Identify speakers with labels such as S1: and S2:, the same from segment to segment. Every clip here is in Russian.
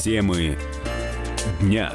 S1: Темы дня.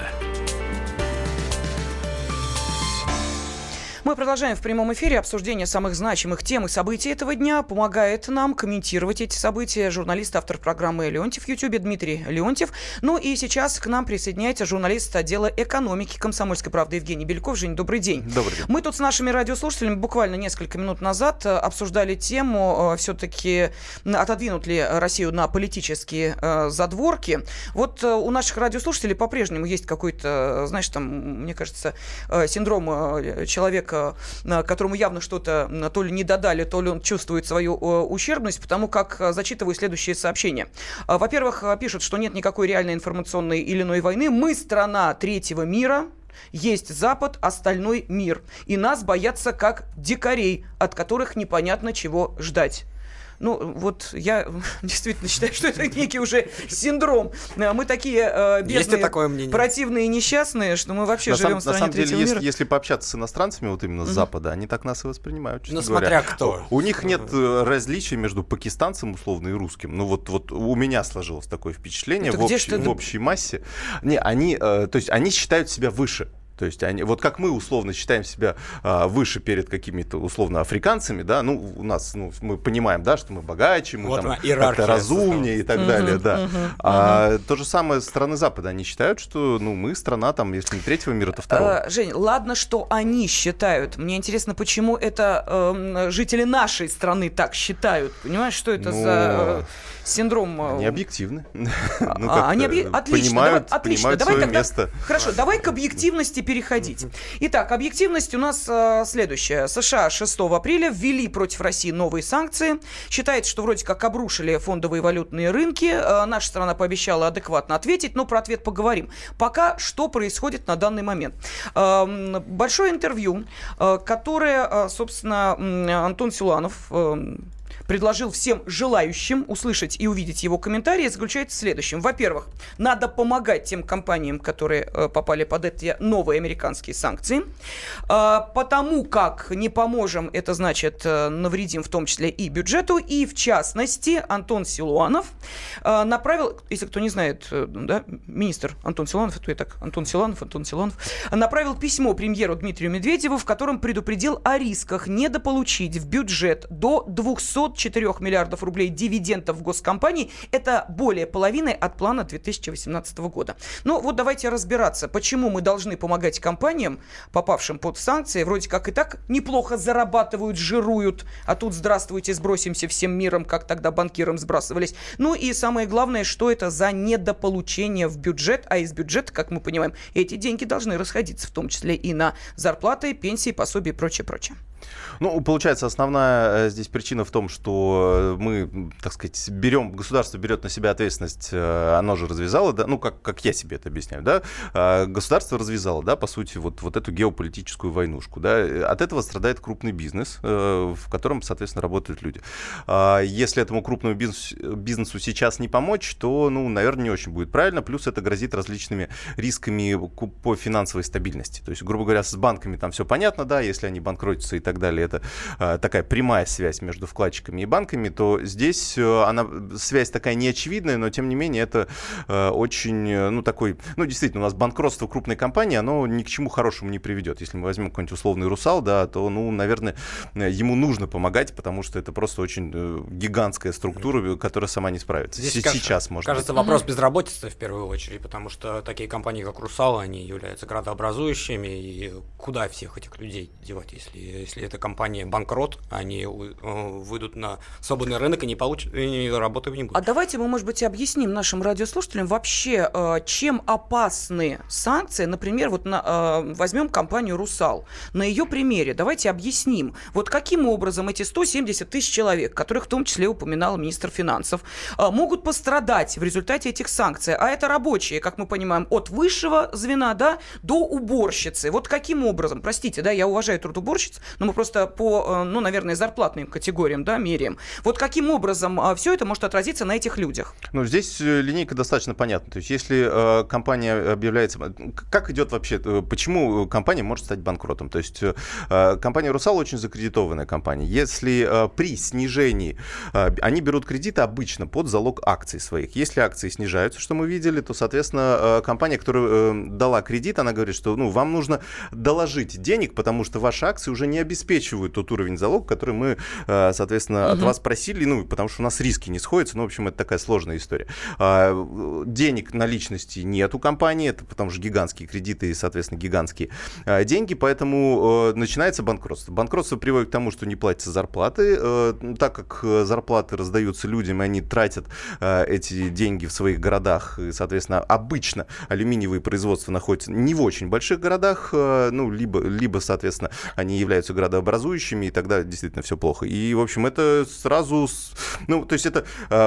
S2: Мы продолжаем в прямом эфире обсуждение самых значимых тем и событий этого дня. Помогает нам комментировать эти события журналист, автор программы «Леонтьев» в Ютьюбе Дмитрий Леонтьев. Ну и сейчас к нам присоединяется журналист отдела экономики «Комсомольской правды» Евгений Беляков. Жень, добрый день.
S3: Добрый день.
S2: Мы тут с нашими радиослушателями буквально несколько минут назад обсуждали тему, все-таки отодвинут ли Россию на политические задворки. Вот у наших радиослушателей по-прежнему есть какой-то, знаешь, там, мне кажется, синдром человека, которому явно что-то то ли не додали, то ли он чувствует свою ущербность, потому как зачитываю следующее сообщение. Во-первых, пишут, что нет никакой реальной информационной или иной войны. Мы страна третьего мира. Есть Запад, остальной мир. И нас боятся как дикарей, от которых непонятно чего ждать. Ну, вот я действительно считаю, что это некий уже синдром. Мы такие бедные, противные и несчастные, что мы вообще живем в стране третьего мира.
S3: На самом деле, если пообщаться с иностранцами, вот именно с Запада, они так нас и воспринимают, честно
S4: говоря.
S3: Смотря
S4: кто.
S3: У них нет различий между пакистанцем, условно, и русским. Ну, вот у меня сложилось такое впечатление в общей массе. То есть они считают себя выше. То есть они, вот как мы условно считаем себя выше перед какими-то условно африканцами, да, ну у нас, мы понимаем, да, что мы богаче, мы вот там как-то разумнее и так далее, да. То же самое со стороны Запада, они считают, что мы страна там, если не третьего мира, то второго.
S2: Жень, ладно, что они считают. Мне интересно, почему это жители нашей страны так считают. Понимаешь, что это за синдром?
S3: Они объективны.
S2: Отлично, отлично.
S3: Давай тогда место.
S2: Хорошо, давай к объективности переходить. Итак, объективность у нас следующая. США 6 апреля ввели против России новые санкции. Считается, что вроде как обрушили фондовые валютные рынки. Наша страна пообещала адекватно ответить, но про ответ поговорим. Пока что происходит на данный момент? Большое интервью, которое, собственно, Антон Силуанов предложил всем желающим услышать и увидеть его комментарии, заключается в следующем. Во-первых, надо помогать тем компаниям, которые попали под эти новые американские санкции. Потому как не поможем, это значит навредим в том числе и бюджету. И в частности, Антон Силуанов направил, если кто не знает, да, министр Антон Силуанов, это я так, Антон Силуанов, направил письмо премьеру Дмитрию Медведеву, в котором предупредил о рисках недополучить в бюджет до 204 миллиардов рублей дивидендов в госкомпании. Это более половины от плана 2018 года. Ну вот давайте разбираться, почему мы должны помогать компаниям, попавшим под санкции, вроде как и так неплохо зарабатывают, жируют, а тут здравствуйте, сбросимся всем миром, как тогда банкирам сбрасывались. Ну и самое главное, что это за недополучение в бюджет, а из бюджета, как мы понимаем, эти деньги должны расходиться, в том числе и на зарплаты, пенсии, пособия и прочее.
S3: Ну, получается, основная здесь причина в том, что мы, так сказать, государство берет на себя ответственность, оно же развязало, да, как я себе это объясняю, да, государство развязало, да, по сути, вот эту геополитическую войнушку, да, от этого страдает крупный бизнес, в котором, соответственно, работают люди. Если этому крупному бизнесу сейчас не помочь, то, наверное, не очень будет правильно, плюс это грозит различными рисками по финансовой стабильности, то есть, грубо говоря, с банками там все понятно, да, если они банкротятся и так далее, это такая прямая связь между вкладчиками и банками, то здесь связь такая неочевидная, но тем не менее это очень, такой, действительно, у нас банкротство крупной компании, оно ни к чему хорошему не приведет. Если мы возьмем какой-нибудь условный «Русал», да, то, наверное, ему нужно помогать, потому что это просто очень гигантская структура, которая сама не справится.
S4: Здесь
S3: сейчас, может
S4: кажется,
S3: быть.
S4: вопрос безработицы в первую очередь, потому что такие компании, как «Русал», они являются градообразующими, и куда всех этих людей девать, если это компания банкрот, они выйдут на свободный рынок и не получат, и работы не будет.
S2: А давайте мы, может быть, объясним нашим радиослушателям вообще, чем опасны санкции. Например, возьмем компанию «Русал». На ее примере давайте объясним, вот каким образом эти 170 тысяч человек, которых в том числе упоминал министр финансов, могут пострадать в результате этих санкций. А это рабочие, как мы понимаем, от высшего звена, да, до уборщицы. Вот каким образом? Простите, да, я уважаю труд уборщиц, но мы просто по, ну, наверное, зарплатным категориям, да, меряем. Вот каким образом все это может отразиться на этих людях?
S3: Ну, здесь линейка достаточно понятна. То есть, если компания объявляется... Как идет вообще... Почему компания может стать банкротом? То есть, компания «Русал» очень закредитованная компания. Если при снижении... Они берут кредиты обычно под залог акций своих. Если акции снижаются, что мы видели, то, соответственно, компания, которая дала кредит, она говорит, что ну, вам нужно доложить денег, потому что ваши акции уже не обеспечивают тот уровень залога, который мы, соответственно, от вас просили, ну, потому что у нас риски не сходятся. Ну, в общем, это такая сложная история. Денег наличности нет у компании, это потому что гигантские кредиты и, соответственно, гигантские деньги, поэтому начинается банкротство. Банкротство приводит к тому, что не платятся зарплаты, так как зарплаты раздаются людям, и они тратят эти деньги в своих городах, и, соответственно, обычно алюминиевые производства находятся не в очень больших городах, ну, либо, соответственно, они являются градообразующими, и тогда действительно все плохо. И, в общем, это сразу... Ну, то есть это...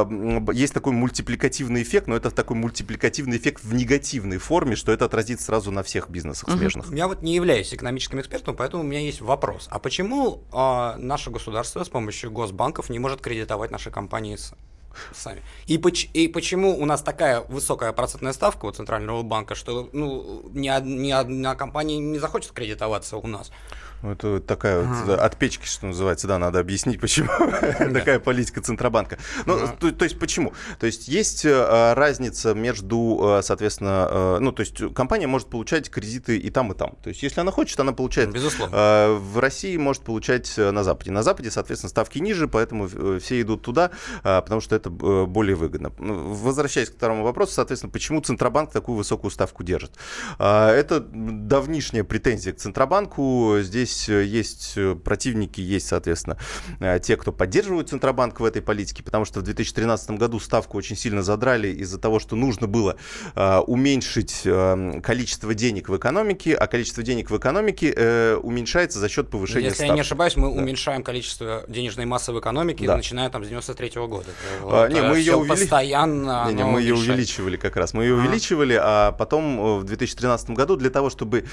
S3: Есть такой мультипликативный эффект, но это такой мультипликативный эффект в негативной форме, что это отразится сразу на всех бизнесах смежных.
S4: Я вот не являюсь экономическим экспертом, поэтому у меня есть вопрос. А почему наше государство с помощью госбанков не может кредитовать наши компании сами? И почему у нас такая высокая процентная ставка у Центрального банка, что ну, ни одна компания не захочет кредитоваться у нас?
S3: Это такая вот от печки, что называется, да, надо объяснить, почему такая политика Центробанка. Ну, то есть почему? То есть есть разница между, соответственно, ну, то есть компания может получать кредиты и там, и там. То есть если она хочет, она получает.
S4: Безусловно.
S3: В России может получать на Западе. На Западе, соответственно, ставки ниже, поэтому все идут туда, потому что это более выгодно. Возвращаясь к второму вопросу, соответственно, почему Центробанк такую высокую ставку держит? Это давнишняя претензия к Центробанку. Здесь есть противники, есть, соответственно, те, кто поддерживает Центробанк в этой политике, потому что в 2013 году ставку очень сильно задрали из-за того, что нужно было уменьшить количество денег в экономике, а количество денег в экономике уменьшается за счет повышения ставки.
S4: Если я не ошибаюсь, мы уменьшаем количество денежной массы в экономике, начиная там с 93 года.
S3: Мы ее
S4: постоянно...
S3: мы ее увеличивали как раз. Мы ее увеличивали, а потом в 2013 году для того, чтобы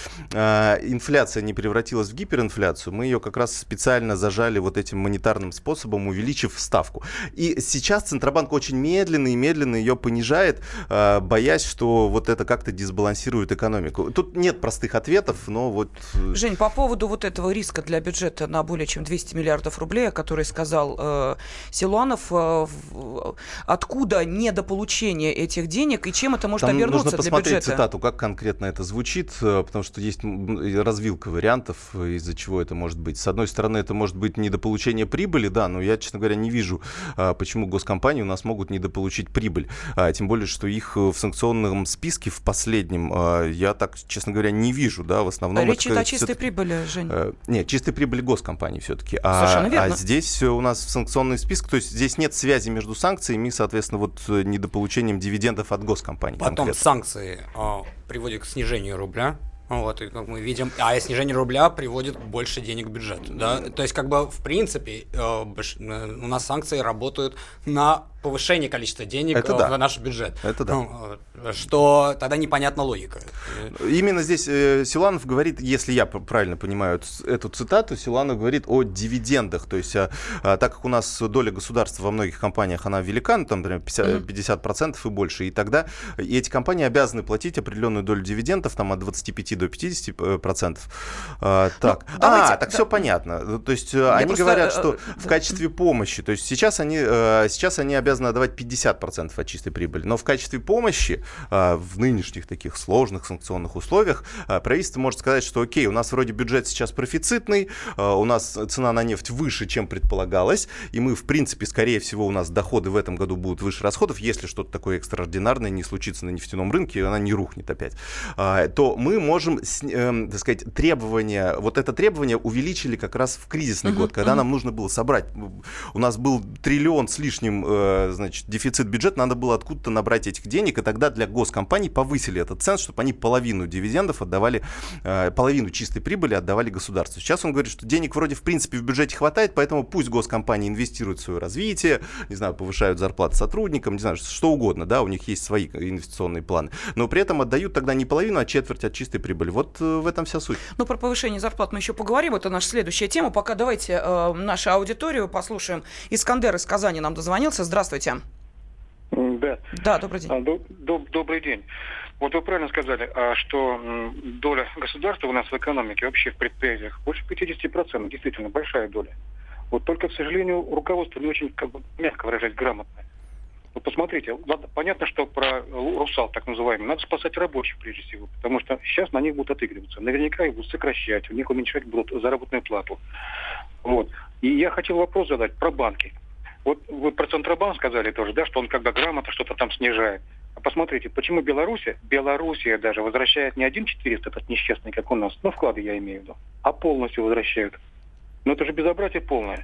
S3: инфляция не превратилась в гиперинфляцию, мы ее как раз специально зажали вот этим монетарным способом, увеличив ставку. И сейчас Центробанк очень медленно ее понижает, боясь, что вот это как-то дисбалансирует экономику. Тут нет простых ответов, но вот...
S2: Жень, по поводу вот этого риска для бюджета на более чем 200 миллиардов рублей, о котором сказал Силуанов, откуда недополучение этих денег и чем это может обернуться для бюджета?
S3: Нужно посмотреть цитату, как конкретно это звучит, потому что есть развилка вариантов, из-за чего это может быть. С одной стороны, это может быть недополучение прибыли, да, но я, честно говоря, не вижу, почему госкомпании у нас могут недополучить прибыль. Тем более, что их в санкционном списке в последнем я так, честно говоря, не вижу, да, в основном...
S2: Речь идет о чистой прибыли, Жень.
S3: Нет, чистой прибыли госкомпаний все-таки.
S2: Совершенно верно.
S3: А здесь у нас санкционный список, то есть здесь нет связи между санкциями и, соответственно, вот недополучением дивидендов от госкомпаний.
S4: Потом
S3: конкретно.
S4: Санкции приводят к снижению рубля. Вот, и как мы видим, снижение рубля приводит больше денег в бюджет. Да? То есть, как бы, в принципе, у нас санкции работают на повышение количества денег в наш бюджет.
S3: Это да.
S4: Что тогда непонятна логика.
S3: Именно здесь Силуанов говорит, если я правильно понимаю эту цитату, Силуанов говорит о дивидендах. То есть, так как у нас доля государства во многих компаниях, она велика, ну, там, например, 50% и больше, и тогда эти компании обязаны платить определенную долю дивидендов, там, от 25 до 50%. Так все понятно. То есть, они говорят, что в качестве помощи, то есть сейчас они обязаны отдавать 50% от чистой прибыли, но в качестве помощи в нынешних таких сложных санкционных условиях правительство может сказать, что окей, у нас вроде бюджет сейчас профицитный, у нас цена на нефть выше, чем предполагалось, и мы, в принципе, скорее всего, у нас доходы в этом году будут выше расходов, если что-то такое экстраординарное не случится на нефтяном рынке, и она не рухнет опять, то мы можем, так сказать, вот это требование увеличили как раз в кризисный год, когда нам нужно было собрать. У нас был 1 триллион с лишним, значит, дефицит бюджета, надо было откуда-то набрать этих денег, и тогда для госкомпаний повысили этот ценз, чтобы они половину дивидендов отдавали, половину чистой прибыли отдавали государству. Сейчас он говорит, что денег вроде в принципе в бюджете хватает, поэтому пусть госкомпании инвестируют в свое развитие, не знаю, повышают зарплаты сотрудникам, не знаю, что угодно, да, у них есть свои инвестиционные планы, но при этом отдают тогда не половину, а четверть от чистой прибыли. Вот в этом вся суть.
S2: Ну, про повышение зарплат мы еще поговорим, это наша следующая тема. Пока давайте нашу аудиторию послушаем. Искандер из Казани нам дозвонился. Здравствуйте.
S5: Да.
S2: Да, добрый день.
S5: Добрый день. Вот вы правильно сказали, что доля государства у нас в экономике, вообще в предприятиях, больше 50%, действительно большая доля. Вот только, к сожалению, руководство не очень, мягко выражать, грамотное. Вот посмотрите, ладно, понятно, что про «Русал», так называемый, надо спасать рабочих прежде всего, потому что сейчас на них будут отыгрываться. Наверняка их будут сокращать, у них уменьшать будут заработную плату. Вот. И я хотел вопрос задать про банки. Вот вы про Центробанк сказали тоже, да, что он когда грамотно что-то там снижает. А посмотрите, почему Белоруссия даже возвращает не 1,400, этот несчастный, как у нас, ну, вклады я имею в виду, а полностью возвращают. Ну, это же безобразие полное.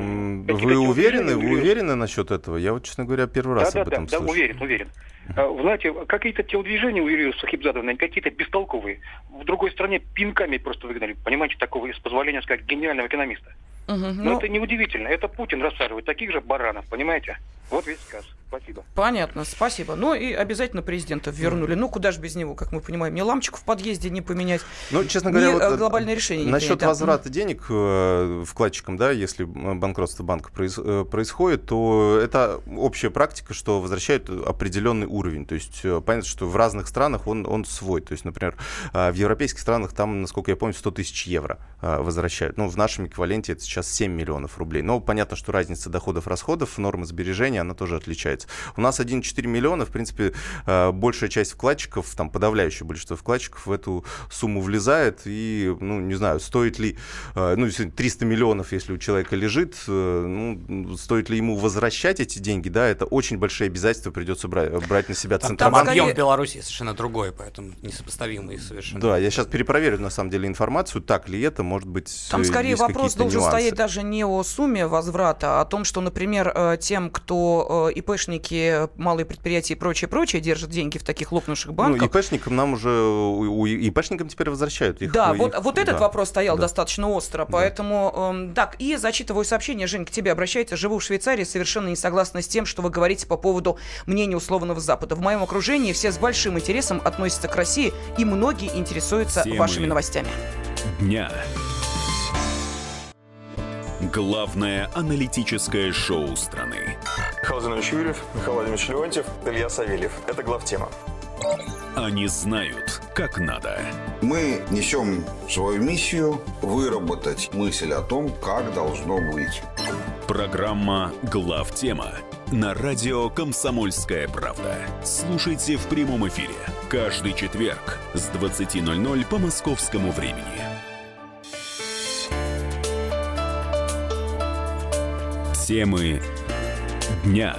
S3: Вы уверены насчет этого? Я вот, честно говоря, первый раз об этом слышу.
S5: Да, уверен. Вы знаете, какие-то телодвижения у Юрия Сахибзадова, какие-то бестолковые. В другой стране пинками просто выгнали, понимаете, такого, с позволения сказать, гениального экономиста. Но это неудивительно. Это Путин рассаживает таких же баранов, понимаете? Вот весь сказ. Спасибо.
S2: Понятно, спасибо. Ну и обязательно президента вернули. Ну куда же без него, как мы понимаем, ни лампочку в подъезде не поменять,
S3: ну, честно говоря, вот
S2: глобальное решение не
S3: насчет
S2: принять,
S3: возврата денег вкладчикам, да, если банкротство банка происходит, то это общая практика, что возвращают определенный уровень. То есть понятно, что в разных странах он свой. То есть, например, в европейских странах там, насколько я помню, 100 тысяч евро возвращают. Ну, в нашем эквиваленте это сейчас 7 миллионов рублей. Но понятно, что разница доходов-расходов, нормы сбережения, она тоже отличается. У нас 1,4 миллиона, в принципе, большая часть вкладчиков, там подавляющее большинство вкладчиков в эту сумму влезает. И, ну, не знаю, стоит ли, 300 миллионов, если у человека лежит, стоит ли ему возвращать эти деньги, да, это очень большие обязательства придется брать на себя Центробанк.
S4: Там объем в Беларуси совершенно другой, поэтому несопоставимый совершенно.
S3: Да, я сейчас перепроверю, на самом деле, информацию, так ли это, может быть,
S2: там скорее
S3: есть
S2: вопрос должен
S3: нюансы.
S2: стоять даже не о сумме возврата, а о том, что, например, тем, кто ИПшники, малые предприятия и прочее держат деньги в таких лопнувших банках.
S3: Ну, ИПшникам нам уже, ИПшникам теперь возвращают.
S2: Да, вот этот вопрос стоял достаточно остро, поэтому, так, и зачитываю сообщение, Жень, к тебе обращается, живу в Швейцарии, совершенно не согласна с тем, что вы говорите по поводу мнения условного Запада. В моем окружении все с большим интересом относятся к России, и многие интересуются вашими новостями.
S1: Дня. Главное аналитическое шоу страны.
S6: Михаил Владимирович Юрьев, Михаил Владимирович Леонтьев, Илья Савельев. Это главтема.
S1: Они знают, как надо.
S7: Мы несем свою миссию выработать мысль о том, как должно быть.
S1: Программа «Главтема» на радио «Комсомольская правда». Слушайте в прямом эфире каждый четверг с 20:00 по московскому времени. Темы дня.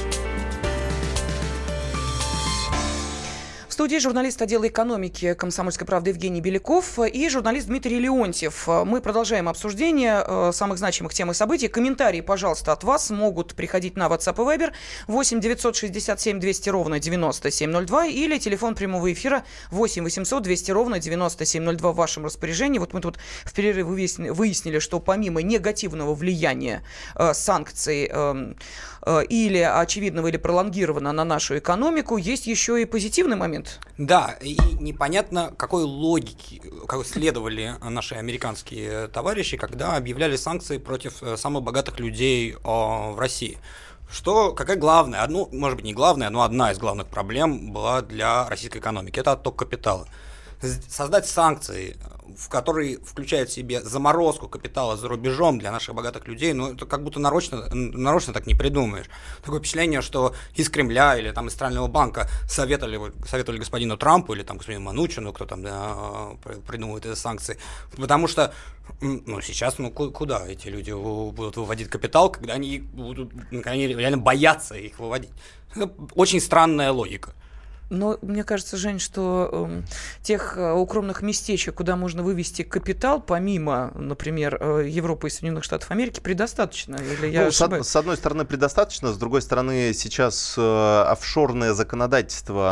S2: В студии журналист отдела экономики «Комсомольской правды» Евгений Беляков и журналист Дмитрий Леонтьев. Мы продолжаем обсуждение самых значимых тем и событий. Комментарии, пожалуйста, от вас могут приходить на WhatsApp и Viber 8 967 200 ровно 9702 или телефон прямого эфира 8 800 200 ровно 9702 в вашем распоряжении. Вот мы тут в перерыве выяснили, что помимо негативного влияния санкций или очевидного, или пролонгированного на нашу экономику, есть еще и позитивный момент.
S4: Да, и непонятно, какой логике следовали наши американские товарищи, когда объявляли санкции против самых богатых людей в России. Какая главная, может быть не главная, но одна из главных проблем была для российской экономики – это отток капитала. Создать санкции, в которые включают в себе заморозку капитала за рубежом для наших богатых людей, это как будто нарочно так не придумаешь. Такое впечатление, что из Кремля или там из Центрального банка советовали господину Трампу или там господину Манучину, кто там придумывает эти санкции, потому что сейчас куда эти люди будут выводить капитал, когда они реально боятся их выводить. Это очень странная логика.
S2: Но мне кажется, Жень, что тех укромных местечек, куда можно вывести капитал, помимо, например, Европы и Соединенных Штатов Америки, предостаточно? Или я ошибаюсь?
S3: С одной стороны, предостаточно, с другой стороны, сейчас офшорное законодательство,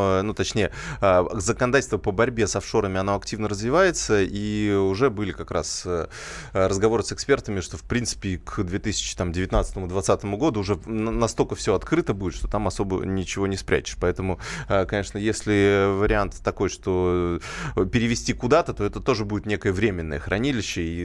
S3: законодательство по борьбе с офшорами, оно активно развивается, и уже были как раз разговоры с экспертами, что, в принципе, к 2019-2020 году уже настолько все открыто будет, что там особо ничего не спрячешь. Поэтому, конечно, если вариант такой, что перевести куда-то, то это тоже будет некое временное хранилище. И,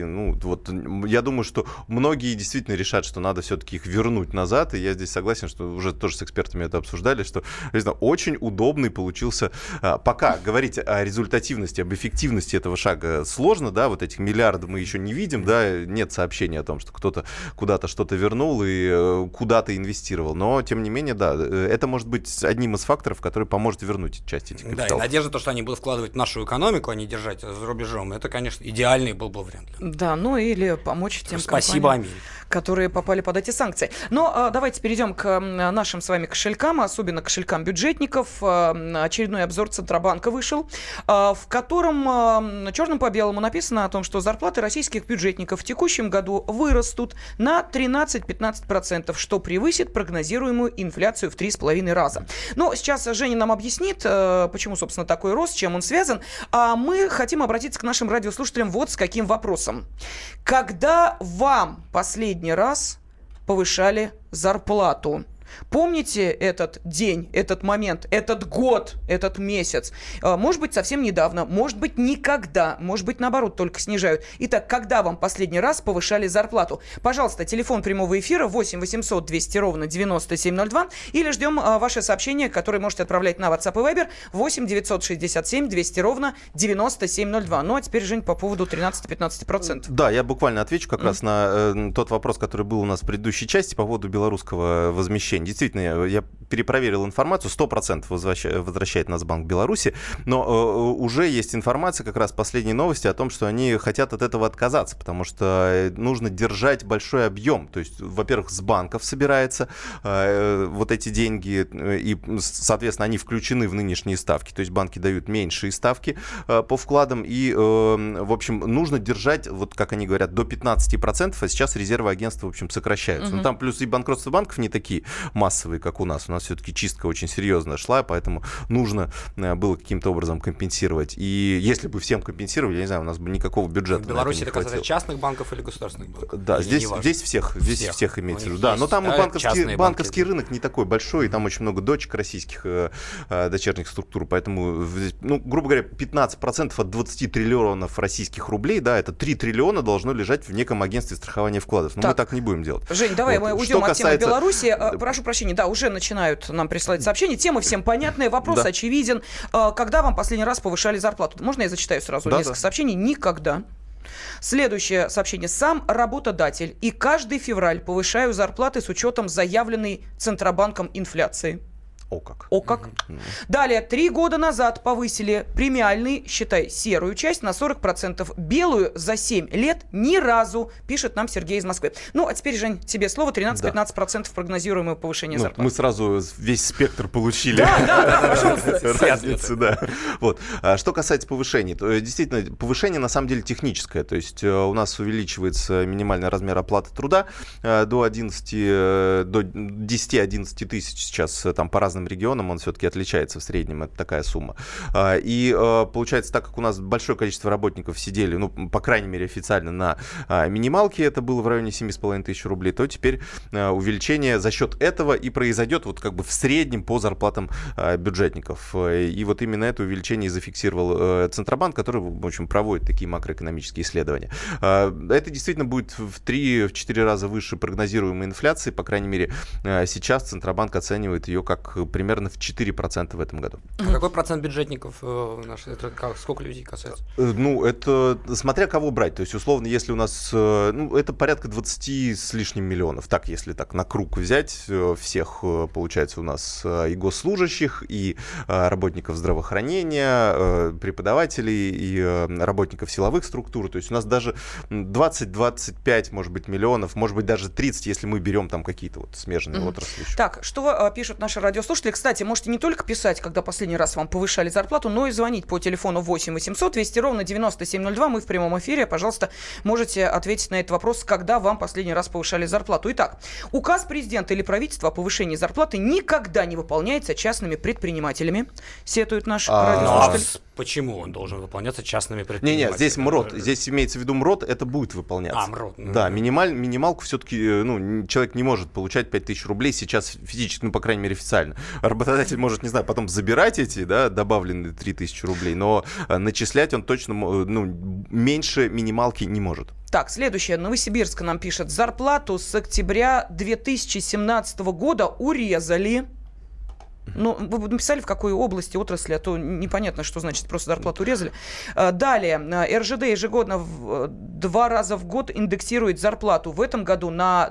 S3: я думаю, что многие действительно решат, что надо все-таки их вернуть назад. И я здесь согласен, что уже тоже с экспертами это обсуждали, что очень удобный получился. Пока говорить о результативности, об эффективности этого шага сложно, да, вот этих миллиардов мы еще не видим, да, нет сообщения о том, что кто-то куда-то что-то вернул и куда-то инвестировал. Но, тем не менее, да, это может быть одним из факторов, который поможет вернуть часть этих капиталов.
S4: Да, и надежда, что они будут вкладывать в нашу экономику, а не держать за рубежом, это, конечно, идеальный был бы вариант.
S2: Да, или помочь тем
S4: Спасибо,
S2: компаниям, которые попали под эти санкции. Но давайте перейдем к нашим с вами кошелькам, особенно кошелькам бюджетников. Очередной обзор Центробанка вышел, в котором черным по белому написано о том, что зарплаты российских бюджетников в текущем году вырастут на 13-15%, что превысит прогнозируемую инфляцию в 3,5 раза. Но сейчас Женя нам объяснит, почему, собственно, такой рост, с чем он связан. А мы хотим обратиться к нашим радиослушателям вот с каким вопросом. Когда вам последний раз повышали зарплату? Помните этот день, этот момент, этот год, этот месяц? Может быть, совсем недавно, может быть, никогда, может быть, наоборот, только снижают. Итак, когда вам последний раз повышали зарплату? Пожалуйста, телефон прямого эфира 8 800 200 ровно 9702. Или ждем ваше сообщение, которое можете отправлять на WhatsApp и Viber 8 967 200 ровно 9702. Ну, а теперь, Жень, по поводу 13-15%.
S3: Да, я буквально отвечу как раз на тот вопрос, который был у нас в предыдущей части по поводу белорусского возмещения. Действительно, я перепроверил информацию, 100% возвращает Нацбанк Беларуси, но уже есть информация, как раз последние новости о том, что они хотят от этого отказаться, потому что нужно держать большой объем. То есть, во-первых, с банков собирается вот эти деньги, и, соответственно, они включены в нынешние ставки. То есть банки дают меньшие ставки по вкладам, и, в общем, нужно держать, вот как они говорят, до 15%, а сейчас резервы агентства, в общем, сокращаются. Но там плюс и банкротство банков не такие массовые, как у нас. У нас все-таки чистка очень серьезно шла, поэтому нужно было каким-то образом компенсировать. И если бы всем компенсировали, я не знаю, у нас бы никакого бюджета.
S4: В Беларуси это касается частных банков или государственных банков?
S3: Да, здесь всех имеется в виду. Да, но там и банковский рынок не такой большой, и там очень много дочек российских дочерних структур, поэтому, грубо говоря, 15% от 20 триллионов российских рублей, да, это 3 триллиона должно лежать в неком агентстве страхования вкладов. Но мы так не будем делать.
S2: Жень, давай мы уйдем от темы Беларуси. Прошу прощения, да, уже начинают нам присылать сообщения. Тема всем понятная, вопрос очевиден. Когда вам последний раз повышали зарплату? Можно я зачитаю сразу несколько сообщений? Никогда. Следующее сообщение. Сам работодатель. И каждый февраль повышаю зарплаты с учетом заявленной Центробанком инфляции. О как. Далее, 3 года назад повысили премиальный, считай, серую часть на 40%. Белую за 7 лет ни разу, пишет нам Сергей из Москвы. Ну, а теперь, Жень, тебе слово. 13-15% прогнозируемого повышения зарплаты.
S3: Мы сразу весь спектр получили.
S2: Да, пожалуйста.
S3: Разницы, да. Вот. Что касается повышений, то действительно, повышение на самом деле техническое. То есть у нас увеличивается минимальный размер оплаты труда до 10-11 тысяч сейчас там по разным регионам, он все-таки отличается в среднем, это такая сумма. И получается, так как у нас большое количество работников сидели, по крайней мере, официально на минималке, это было в районе 7,5 тысяч рублей, то теперь увеличение за счет этого и произойдет вот как бы в среднем по зарплатам бюджетников. И вот именно это увеличение зафиксировал Центробанк, который, в общем, проводит такие макроэкономические исследования. Это действительно будет в 3-4 раза выше прогнозируемой инфляции, по крайней мере, сейчас Центробанк оценивает ее как примерно в 4% в этом году.
S4: А какой процент бюджетников? Сколько людей касается?
S3: Это смотря кого брать. То есть, условно, если у нас... это порядка 20 с лишним миллионов. Так, если так на круг взять всех, получается, у нас и госслужащих, и работников здравоохранения, преподавателей, и работников силовых структур. То есть, у нас даже 20-25, может быть, миллионов, может быть, даже 30, если мы берем там какие-то вот смежные отрасли.
S2: Так, что пишут наши радиослушатели? радиослушатели. Кстати, можете не только писать, когда последний раз вам повышали зарплату, но и звонить по телефону 8 800 200 ровно 9702. Мы в прямом эфире. Пожалуйста, можете ответить на этот вопрос, когда вам последний раз повышали зарплату. Итак, указ президента или правительства о повышении зарплаты никогда не выполняется частными предпринимателями, сетует наш радиослушатель.
S4: Почему он должен выполняться частными предпринимателями?
S3: Нет, здесь МРОТ. Здесь имеется в виду МРОТ, это будет выполняться.
S4: МРОТ.
S3: Да, минималку все-таки, человек не может получать 5000 рублей сейчас физически, по крайней мере, официально. Работодатель может, не знаю, потом забирать эти, добавленные 3000 рублей, но начислять он точно, меньше минималки не может.
S2: Так, следующее. Новосибирск нам пишет. Зарплату с октября 2017 года урезали. Ну, вы написали, в какой области, отрасли, а то непонятно, что значит просто зарплату урезали. Далее. РЖД ежегодно 2 раза в год индексирует зарплату. В этом году на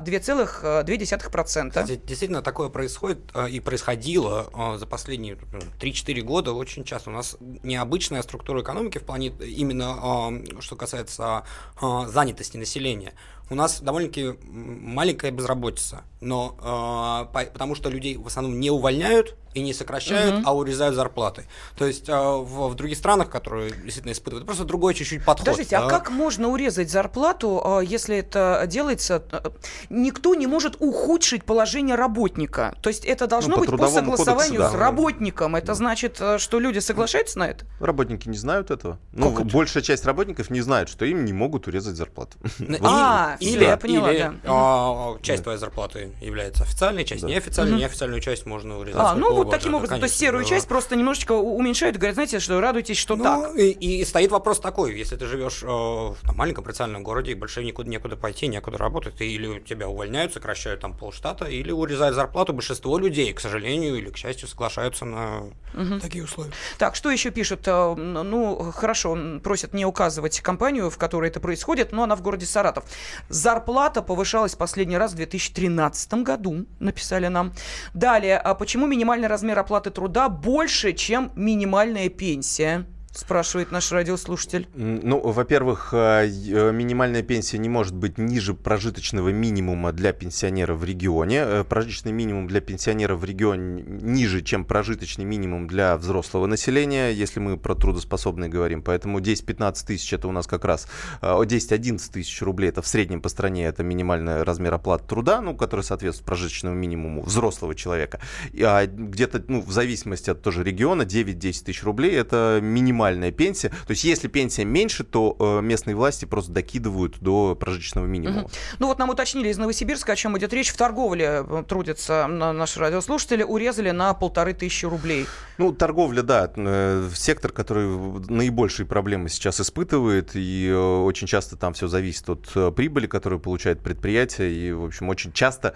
S2: 2,2%.
S4: Кстати, действительно, такое происходит и происходило за последние 3-4 года очень часто. У нас необычная структура экономики в плане именно, что касается занятости населения. У нас довольно-таки маленькая безработица, но потому что людей в основном не увольняют и не сокращают, а урезают зарплаты. То есть в других странах, которые действительно испытывают, просто другой чуть-чуть подход.
S2: Подождите, а как можно урезать зарплату, если это делается? Никто не может ухудшить положение работника. То есть это должно быть по согласованию с работником. Это значит, что люди соглашаются на это?
S3: Работники не знают этого. Большая часть работников не знает, что им не могут урезать зарплату.
S2: Или я поняла,
S4: часть твоей зарплаты является официальной, часть неофициальной. Неофициальной часть можно урезать.
S2: Вот таким образом, то есть серую часть просто немножечко уменьшают и говорят, знаете, что радуйтесь, что так.
S4: И стоит вопрос такой, если ты живешь в маленьком провинциальном городе, и больше некуда пойти, некуда работать, или тебя увольняют, сокращают там полштата, или урезают зарплату, большинство людей, к сожалению или к счастью, соглашаются на такие условия.
S2: Так, что еще пишут? Хорошо, просят не указывать компанию, в которой это происходит, но она в городе Саратов. Зарплата повышалась последний раз в 2013 году, написали нам. Далее, почему минимальный размер оплаты труда больше, чем минимальная пенсия? Спрашивает наш радиослушатель.
S3: Во-первых, минимальная пенсия не может быть ниже прожиточного минимума для пенсионера в регионе. Прожиточный минимум для пенсионера в регионе ниже, чем прожиточный минимум для взрослого населения, если мы про трудоспособные говорим. Поэтому 10-15 тысяч это у нас как раз 10-11 тысяч рублей, это в среднем по стране, это минимальный размер оплаты труда, который соответствует прожиточному минимуму взрослого человека. А где-то, в зависимости от тоже региона, 9-10 тысяч рублей это минимальная пенсия. То есть, если пенсия меньше, то местные власти просто докидывают до прожиточного минимума.
S2: Нам уточнили из Новосибирска, о чем идет речь. В торговле трудятся наши радиослушатели, урезали на 1500 рублей.
S3: Торговля, да, сектор, который наибольшие проблемы сейчас испытывает, и очень часто там все зависит от прибыли, которую получает предприятие, и, в общем, очень часто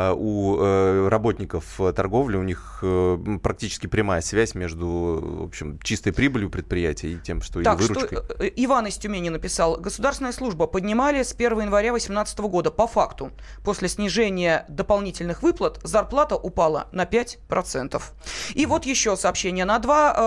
S3: у работников торговли, у них практически прямая связь между, в общем, чистой прибылью предприятия и тем, что и выручкой.
S2: Что Иван из Тюмени написал. Государственная служба поднимали с 1 января 2018 года. По факту, после снижения дополнительных выплат зарплата упала на 5%. И вот еще сообщение. На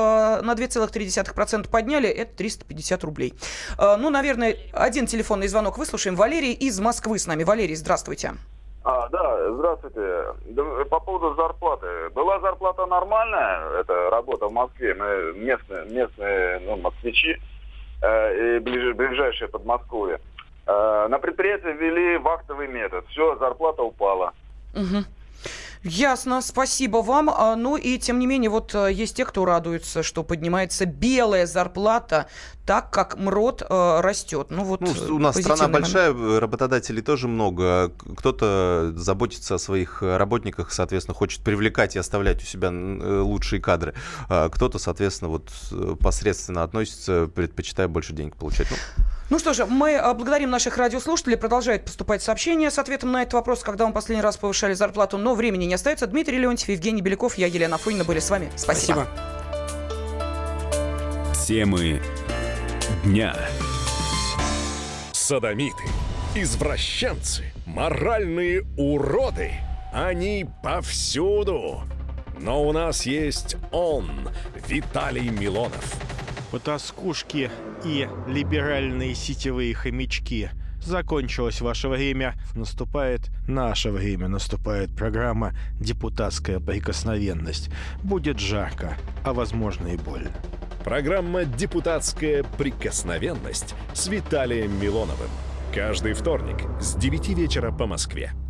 S2: 2,3% подняли, это 350 рублей. Наверное, один телефонный звонок выслушаем. Валерий из Москвы с нами. Валерий, здравствуйте.
S8: Да, здравствуйте. По поводу зарплаты. Была зарплата нормальная, это работа в Москве, мы местные москвичи и ближайшие Подмосковье. На предприятии ввели вахтовый метод. Все, зарплата упала.
S2: Ясно, спасибо вам. И тем не менее, есть те, кто радуется, что поднимается белая зарплата, так как МРОТ растет.
S3: У нас страна большая, работодателей тоже много. Кто-то заботится о своих работниках, соответственно, хочет привлекать и оставлять у себя лучшие кадры. Кто-то, соответственно, посредственно относится, предпочитая больше денег получать.
S2: Что же, мы благодарим наших радиослушателей. Продолжают поступать сообщения с ответом на этот вопрос, когда вам последний раз повышали зарплату, но времени не остается. Дмитрий Леонтьев, Евгений Беляков, я, Елена Афонина, были с вами. Спасибо.
S1: Темы дня.
S9: Содомиты, извращенцы, моральные уроды. Они повсюду. Но у нас есть он, Виталий Милонов.
S10: Потаскушки и либеральные сетевые хомячки закончилось ваше время, наступает наше время, наступает программа «Депутатская прикосновенность». Будет жарко, а возможно и больно.
S9: Программа «Депутатская прикосновенность» с Виталием Милоновым. Каждый вторник с 9 вечера по Москве.